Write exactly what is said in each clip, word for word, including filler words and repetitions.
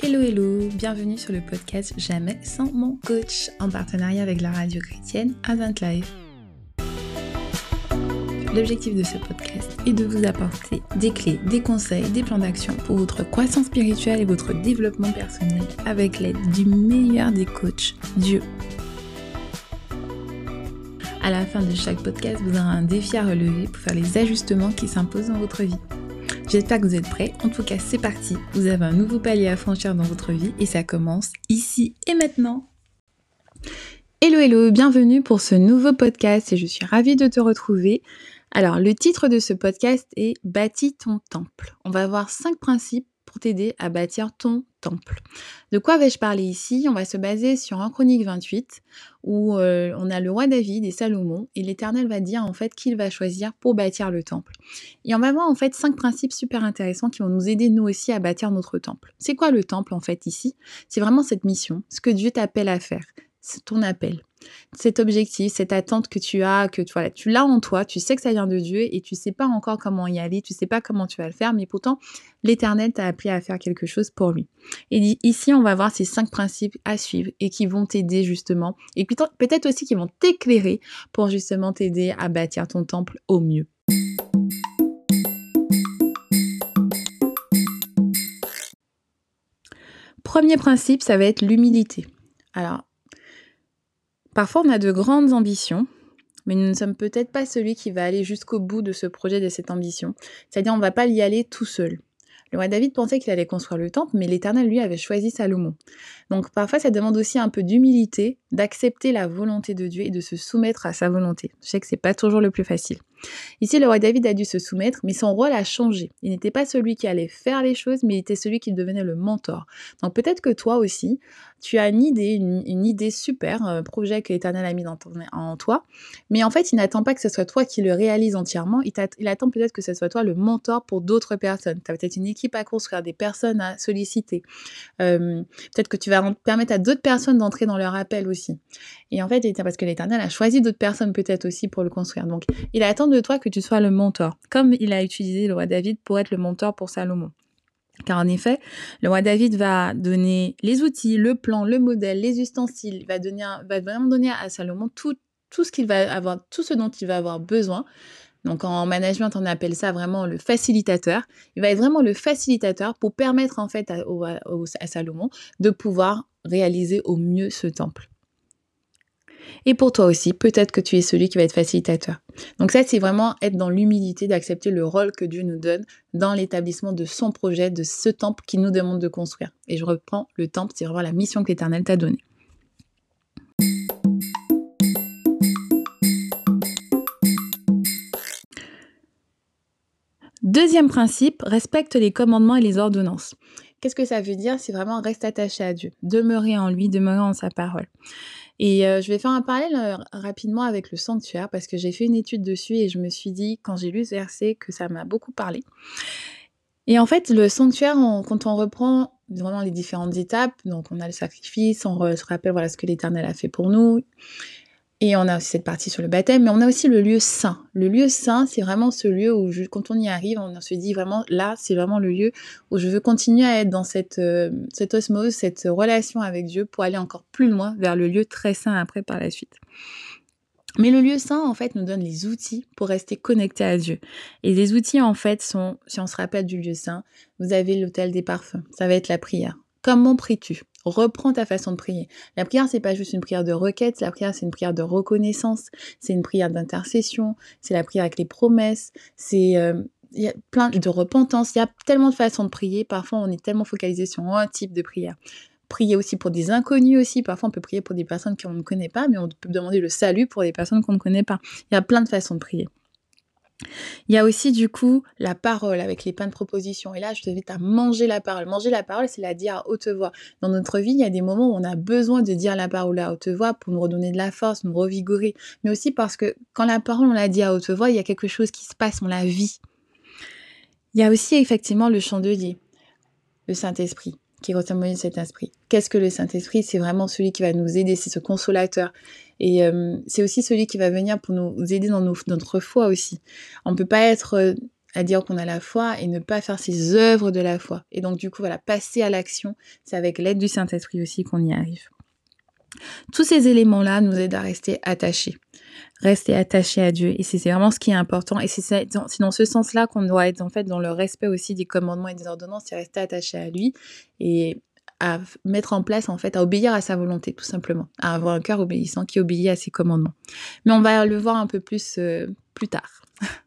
Hello hello, bienvenue sur le podcast Jamais sans mon coach en partenariat avec la radio chrétienne Advent Life. L'objectif de ce podcast est de vous apporter des clés, des conseils, des plans d'action pour votre croissance spirituelle et votre développement personnel avec l'aide du meilleur des coachs, Dieu. À la fin de chaque podcast, vous aurez un défi à relever pour faire les ajustements qui s'imposent dans votre vie. J'espère que vous êtes prêts. En tout cas, c'est parti. Vous avez un nouveau palier à franchir dans votre vie et ça commence ici et maintenant. Hello hello, bienvenue pour ce nouveau podcast et je suis ravie de te retrouver. Alors, le titre de ce podcast est « Bâtis ton temple ». On va voir cinq principes pour t'aider à bâtir ton temple. De quoi vais-je parler ici ? On va se baser sur un Chronique vingt-huit où euh, on a le roi David et Salomon et l'Éternel va dire en fait qu'il va choisir pour bâtir le temple. Et on va voir en fait cinq principes super intéressants qui vont nous aider nous aussi à bâtir notre temple. C'est quoi le temple en fait ici ? C'est vraiment cette mission, ce que Dieu t'appelle à faire. C'est ton appel, cet objectif, cette attente que tu as, que tu, voilà, tu l'as en toi, tu sais que ça vient de Dieu et tu sais pas encore comment y aller, tu sais pas comment tu vas le faire, mais pourtant l'Éternel t'a appelé à faire quelque chose pour lui. Et ici, on va voir ces cinq principes à suivre et qui vont t'aider justement, et peut-être aussi qui vont t'éclairer pour justement t'aider à bâtir ton temple au mieux. Premier principe, ça va être l'humilité. Alors, parfois, on a de grandes ambitions, mais nous ne sommes peut-être pas celui qui va aller jusqu'au bout de ce projet, de cette ambition. C'est-à-dire, on ne va pas y aller tout seul. Le roi David pensait qu'il allait construire le temple, mais l'Éternel, lui, avait choisi Salomon. Donc, parfois, ça demande aussi un peu d'humilité, d'accepter la volonté de Dieu et de se soumettre à sa volonté. Je sais que c'est pas toujours le plus facile. Ici, le roi David a dû se soumettre, mais son rôle a changé. Il n'était pas celui qui allait faire les choses, mais il était celui qui devenait le mentor. Donc, peut-être que toi aussi, tu as une idée, une, une idée super, un projet que l'Éternel a mis dans ton, en toi, mais en fait, il n'attend pas que ce soit toi qui le réalise entièrement, il, il attend peut-être que ce soit toi le mentor pour d'autres personnes. Tu as peut-être une équipe à construire, des personnes à solliciter. Euh, peut-être que tu vas permettre à d'autres personnes d'entrer dans leur appel aussi. Et en fait, parce que l'Éternel a choisi d'autres personnes peut-être aussi pour le construire. Donc, il attend de toi que tu sois le mentor, comme il a utilisé le roi David pour être le mentor pour Salomon. Car en effet, le roi David va donner les outils, le plan, le modèle, les ustensiles, il va, donner un, va vraiment donner à Salomon tout, tout ce qu'il va avoir, tout ce dont il va avoir besoin. Donc en management, on appelle ça vraiment le facilitateur. Il va être vraiment le facilitateur pour permettre en fait à, à, à Salomon de pouvoir réaliser au mieux ce temple. Et pour toi aussi, peut-être que tu es celui qui va être facilitateur. Donc ça, c'est vraiment être dans l'humilité d'accepter le rôle que Dieu nous donne dans l'établissement de son projet, de ce temple qu'il nous demande de construire. Et je reprends, le temple, c'est vraiment la mission que l'Éternel t'a donnée. Deuxième principe, respecte les commandements et les ordonnances. Qu'est-ce que ça veut dire ? C'est vraiment reste attaché à Dieu, demeurer en lui, demeurer en sa parole. Et euh, je vais faire un parallèle euh, rapidement avec le sanctuaire parce que j'ai fait une étude dessus et je me suis dit, quand j'ai lu ce verset, que ça m'a beaucoup parlé. Et en fait, le sanctuaire, on, quand on reprend vraiment les différentes étapes, donc on a le sacrifice, on re, se rappelle voilà, ce que l'Éternel a fait pour nous, et on a aussi cette partie sur le baptême, mais on a aussi le lieu saint. Le lieu saint, c'est vraiment ce lieu où, je, quand on y arrive, on se dit vraiment, là, c'est vraiment le lieu où je veux continuer à être dans cette, euh, cette osmose, cette relation avec Dieu pour aller encore plus loin vers le lieu très saint après par la suite. Mais le lieu saint, en fait, nous donne les outils pour rester connectés à Dieu. Et les outils, en fait, sont, si on se rappelle du lieu saint, vous avez l'autel des parfums, ça va être la prière. Comment pries-tu ? Reprends ta façon de prier. La prière, c'est pas juste une prière de requête, la prière, c'est une prière de reconnaissance, c'est une prière d'intercession, c'est la prière avec les promesses, c'est euh, il y a plein de repentance, il y a tellement de façons de prier, parfois on est tellement focalisé sur un type de prière. Prier aussi pour des inconnus aussi, parfois on peut prier pour des personnes qu'on ne connaît pas, mais on peut demander le salut pour des personnes qu'on ne connaît pas. Il y a plein de façons de prier. Il y a aussi du coup la parole avec les pains de proposition. Et là, je t'invite à manger la parole. Manger la parole, c'est la dire à haute voix. Dans notre vie, il y a des moments où on a besoin de dire la parole à haute voix pour nous redonner de la force, nous revigorer. Mais aussi parce que quand la parole, on la dit à haute voix, il y a quelque chose qui se passe, on la vit. Il y a aussi effectivement le chandelier, le Saint-Esprit, qui ressemble cet esprit. Qu'est-ce que le Saint-Esprit ? C'est vraiment celui qui va nous aider, c'est ce consolateur. Et euh, c'est aussi celui qui va venir pour nous aider dans nos, notre foi aussi. On ne peut pas être euh, à dire qu'on a la foi et ne pas faire ses œuvres de la foi. Et donc du coup, voilà, passer à l'action, c'est avec l'aide du Saint-Esprit aussi qu'on y arrive. Tous ces éléments-là nous aident à rester attachés. Rester attaché à Dieu, et c'est vraiment ce qui est important, et c'est, c'est dans ce sens-là qu'on doit être en fait dans le respect aussi des commandements et des ordonnances, c'est rester attaché à lui et à mettre en place en fait, à obéir à sa volonté tout simplement, à avoir un cœur obéissant qui obéit à ses commandements. Mais on va le voir un peu plus euh, plus tard.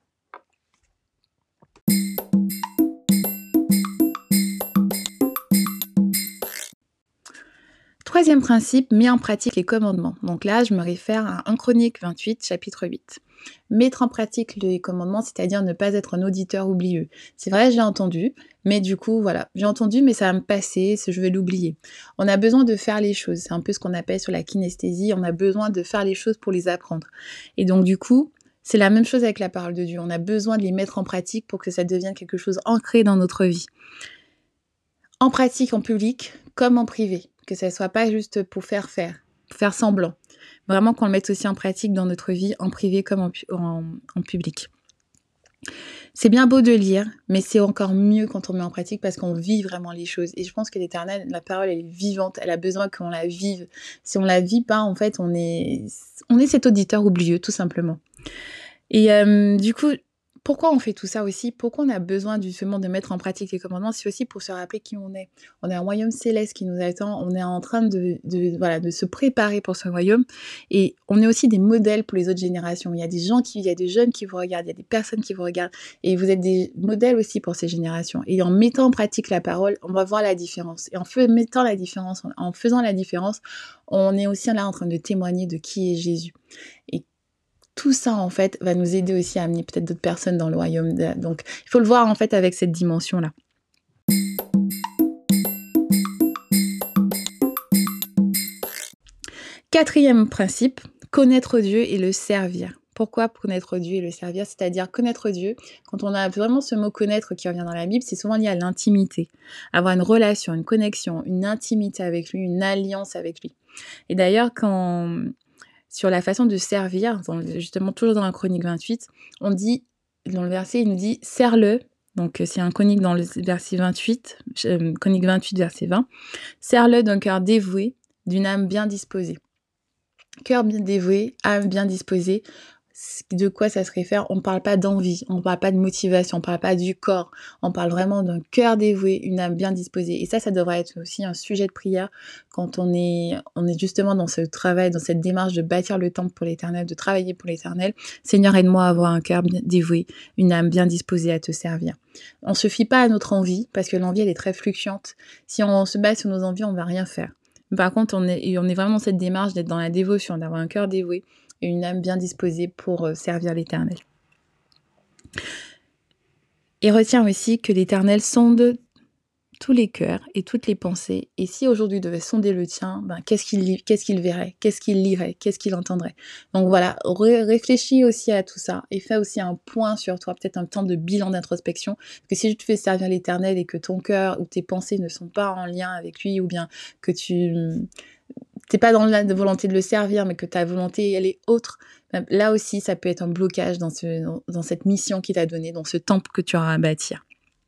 Troisième principe, met en pratique les commandements. Donc là, je me réfère à un Chronique vingt-huit, chapitre huit. Mettre en pratique les commandements, c'est-à-dire ne pas être un auditeur oublieux. C'est vrai, j'ai entendu, mais du coup, voilà, j'ai entendu, mais ça va me passer, je vais l'oublier. On a besoin de faire les choses, c'est un peu ce qu'on appelle sur la kinesthésie, on a besoin de faire les choses pour les apprendre. Et donc du coup, c'est la même chose avec la parole de Dieu, on a besoin de les mettre en pratique pour que ça devienne quelque chose ancré dans notre vie. En pratique, en public, comme en privé. Que ça ne soit pas juste pour faire faire, pour faire semblant. Vraiment qu'on le mette aussi en pratique dans notre vie, en privé comme en, en, en public. C'est bien beau de lire, mais c'est encore mieux quand on met en pratique parce qu'on vit vraiment les choses. Et je pense que l'Éternel, la parole, elle est vivante, elle a besoin qu'on la vive. Si on la vit pas, en fait, on est, on est cet auditeur oublieux, tout simplement. Et euh, du coup, pourquoi on fait tout ça aussi? Pourquoi on a besoin justement de mettre en pratique les commandements? C'est aussi pour se rappeler qui on est. On est un royaume céleste qui nous attend, on est en train de, de, voilà, de se préparer pour ce royaume, et on est aussi des modèles pour les autres générations. Il y a des gens qui, il y a des jeunes qui vous regardent, il y a des personnes qui vous regardent, et vous êtes des modèles aussi pour ces générations. Et en mettant en pratique la parole, on va voir la différence. Et en fait, mettant la différence, en faisant la différence, on est aussi là en train de témoigner de qui est Jésus. Et tout ça, en fait, va nous aider aussi à amener peut-être d'autres personnes dans le royaume. De... Donc, il faut le voir, en fait, avec cette dimension-là. Quatrième principe, connaître Dieu et le servir. Pourquoi connaître Dieu et le servir? C'est-à-dire connaître Dieu, quand on a vraiment ce mot connaître qui revient dans la Bible, c'est souvent lié à l'intimité. Avoir une relation, une connexion, une intimité avec lui, une alliance avec lui. Et d'ailleurs, quand... sur la façon de servir, justement toujours dans la Chronique vingt-huit, on dit, dans le verset, il nous dit « Sers-le ». Donc c'est un Chronique dans le verset vingt-huit, euh, Chronique vingt-huit, verset vingt. « Sers-le d'un cœur dévoué, d'une âme bien disposée ». Cœur bien dévoué, âme bien disposée, de quoi ça se réfère? On ne parle pas d'envie, on ne parle pas de motivation, on ne parle pas du corps, on parle vraiment d'un cœur dévoué, une âme bien disposée. Et ça, ça devrait être aussi un sujet de prière quand on est, on est justement dans ce travail, dans cette démarche de bâtir le temple pour l'Éternel, de travailler pour l'Éternel. Seigneur, aide-moi à avoir un cœur bien dévoué, une âme bien disposée à te servir. On ne se fie pas à notre envie, parce que l'envie, elle est très fluctuante. Si on se base sur nos envies, on ne va rien faire. Par contre, on est, on est vraiment dans cette démarche d'être dans la dévotion, d'avoir un cœur dévoué et une âme bien disposée pour euh, servir l'Éternel. Et retiens aussi que l'Éternel sonde tous les cœurs et toutes les pensées. Et si aujourd'hui devait sonder le tien, ben, qu'est-ce qu'il, qu'est-ce qu'il verrait? Qu'est-ce qu'il lirait? Qu'est-ce qu'il entendrait? Donc voilà, ré- réfléchis aussi à tout ça et fais aussi un point sur toi, peut-être un temps de bilan d'introspection. Parce que si tu te fais servir l'Éternel et que ton cœur ou tes pensées ne sont pas en lien avec lui, ou bien que tu t'es pas dans la volonté de le servir, mais que ta volonté, elle est autre, ben, là aussi, ça peut être un blocage dans, ce, dans, dans cette mission qu'il t'a donnée, dans ce temple que tu auras à bâtir.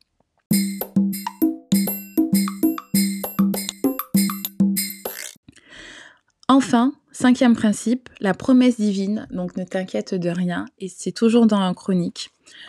Enfin, cinquième principe, la promesse divine, donc ne t'inquiète de rien, et c'est toujours dans un Chronique.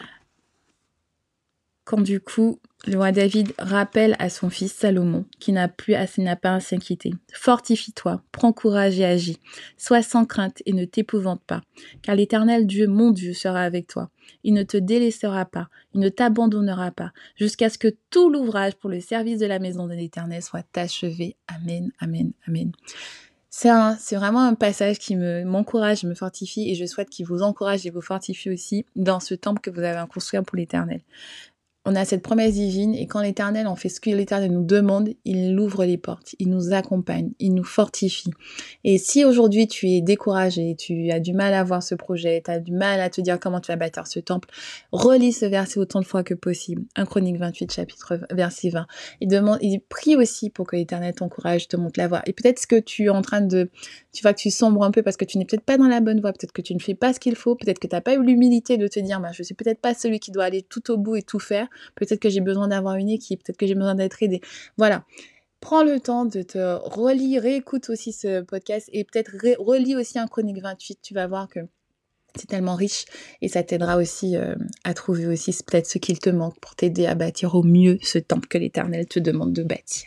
Quand du coup, le roi David rappelle à son fils Salomon, qui n'a plus à, n'a pas à s'inquiéter. « Fortifie-toi, prends courage et agis. Sois sans crainte et ne t'épouvante pas, car l'Éternel Dieu, mon Dieu, sera avec toi. Il ne te délaissera pas, il ne t'abandonnera pas, jusqu'à ce que tout l'ouvrage pour le service de la maison de l'Éternel soit achevé. Amen, amen, amen. » C'est, un, c'est vraiment un passage qui me, m'encourage, me fortifie, et je souhaite qu'il vous encourage et vous fortifie aussi dans ce temple que vous avez à construire pour l'Éternel. on a cette promesse divine et quand l'Éternel, on fait ce que l'Éternel nous demande, il ouvre les portes, il nous accompagne, il nous fortifie. Et si aujourd'hui tu es découragé, tu as du mal à voir ce projet, tu as du mal à te dire comment tu vas bâtir ce temple, relis ce verset autant de fois que possible. un Chroniques vingt-huit, chapitre verset vingt. Il demande, il prie aussi pour que l'Éternel t'encourage, te montre la voie. Et peut-être que tu es en train de, tu vois que tu sombres un peu parce que tu n'es peut-être pas dans la bonne voie, peut-être que tu ne fais pas ce qu'il faut, peut-être que tu n'as pas eu l'humilité de te dire, bah, je suis peut-être pas celui qui doit aller tout au bout et tout faire. Peut-être que j'ai besoin d'avoir une équipe, peut-être que j'ai besoin d'être aidée. Voilà. Prends le temps de te relire, réécoute aussi ce podcast et peut-être ré- relis aussi un Chronique vingt-huit. Tu vas voir que c'est tellement riche et ça t'aidera aussi euh, à trouver aussi peut-être ce qu'il te manque pour t'aider à bâtir au mieux ce temple que l'Éternel te demande de bâtir.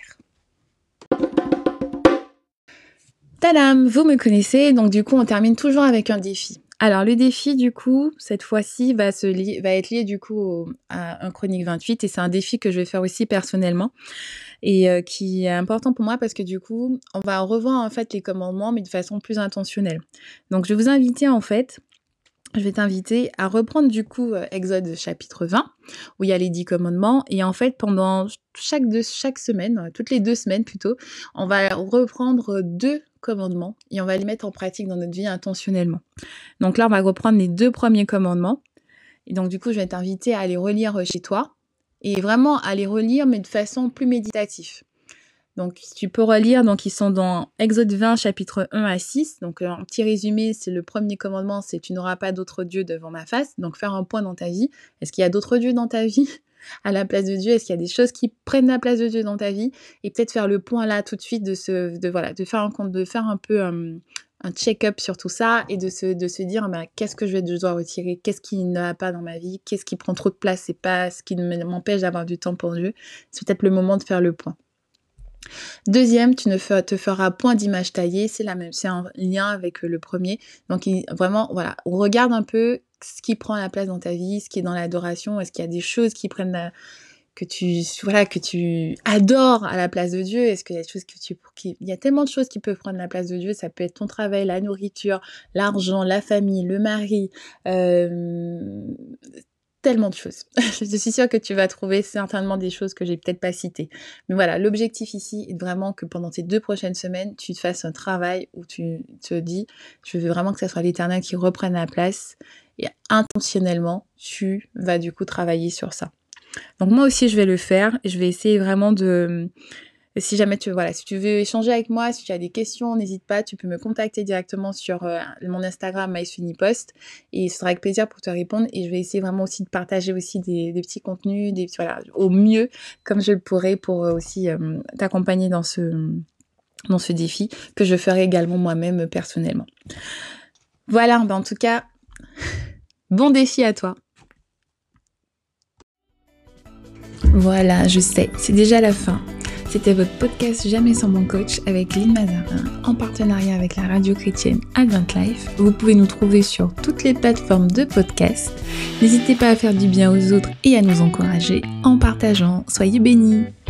Tadam, vous me connaissez, donc du coup on termine toujours avec un défi. Alors le défi du coup, cette fois-ci va, se li- va être lié du coup au- à un Chronique vingt-huit et c'est un défi que je vais faire aussi personnellement et euh, qui est important pour moi parce que du coup on va revoir en fait les commandements mais de façon plus intentionnelle. Donc je vais vous inviter en fait, je vais t'inviter à reprendre du coup euh, Exode chapitre vingt où il y a les dix commandements et en fait pendant chaque, deux, chaque semaine, euh, toutes les deux semaines plutôt, on va reprendre deux commandements et on va les mettre en pratique dans notre vie intentionnellement. Donc là on va reprendre les deux premiers commandements et donc du coup je vais t'inviter à les relire chez toi et vraiment à les relire mais de façon plus méditative. Donc, tu peux relire, donc ils sont dans Exode vingt, chapitre un à six. Donc, un petit résumé, c'est le premier commandement, c'est « Tu n'auras pas d'autre Dieu devant ma face ». Donc, faire un point dans ta vie. Est-ce qu'il y a d'autres dieux dans ta vie à la place de Dieu? Est-ce qu'il y a des choses qui prennent la place de Dieu dans ta vie? Et peut-être faire le point là, tout de suite, de, se, de, voilà, de faire un compte, de faire un peu um, un check-up sur tout ça et de se, de se dire bah, qu'est-ce que je vais devoir retirer? Qu'est-ce qui ne va pas dans ma vie? Qu'est-ce qui prend trop de place? C'est pas ce qui m'empêche d'avoir du temps pour Dieu. C'est peut-être le moment de faire le point. Deuxième, tu ne te feras point d'image taillée, c'est la même, c'est un lien avec le premier. Donc il, vraiment, voilà, on regarde un peu ce qui prend la place dans ta vie, ce qui est dans l'adoration, est-ce qu'il y a des choses qui prennent la, que tu, voilà, que tu adores à la place de Dieu, est-ce qu'il y a des choses que tu, qui, il y a tellement de choses qui peuvent prendre la place de Dieu, ça peut être ton travail, la nourriture, l'argent, la famille, le mari, euh, tellement de choses. Je suis sûre que tu vas trouver certainement des choses que j'ai peut-être pas citées. Mais voilà, l'objectif ici est vraiment que pendant ces deux prochaines semaines, tu te fasses un travail où tu te dis, je veux vraiment que ce soit l'Éternel qui reprenne la place et intentionnellement, tu vas du coup travailler sur ça. Donc moi aussi, je vais le faire et je vais essayer vraiment de... Si jamais tu, voilà, si tu veux échanger avec moi, si tu as des questions, n'hésite pas, tu peux me contacter directement sur euh, mon Instagram MySuniPost et ce sera avec plaisir pour te répondre et je vais essayer vraiment aussi de partager aussi des, des petits contenus, des, voilà, au mieux comme je le pourrai pour euh, aussi euh, t'accompagner dans ce, dans ce défi que je ferai également moi-même euh, personnellement. Voilà, ben en tout cas, bon défi à toi. Voilà, je sais, c'est déjà la fin. C'était votre podcast Jamais sans mon coach avec Lynn Mazarin en partenariat avec la radio chrétienne Advent Life. Vous pouvez nous trouver sur toutes les plateformes de podcast. N'hésitez pas à faire du bien aux autres et à nous encourager en partageant. Soyez bénis!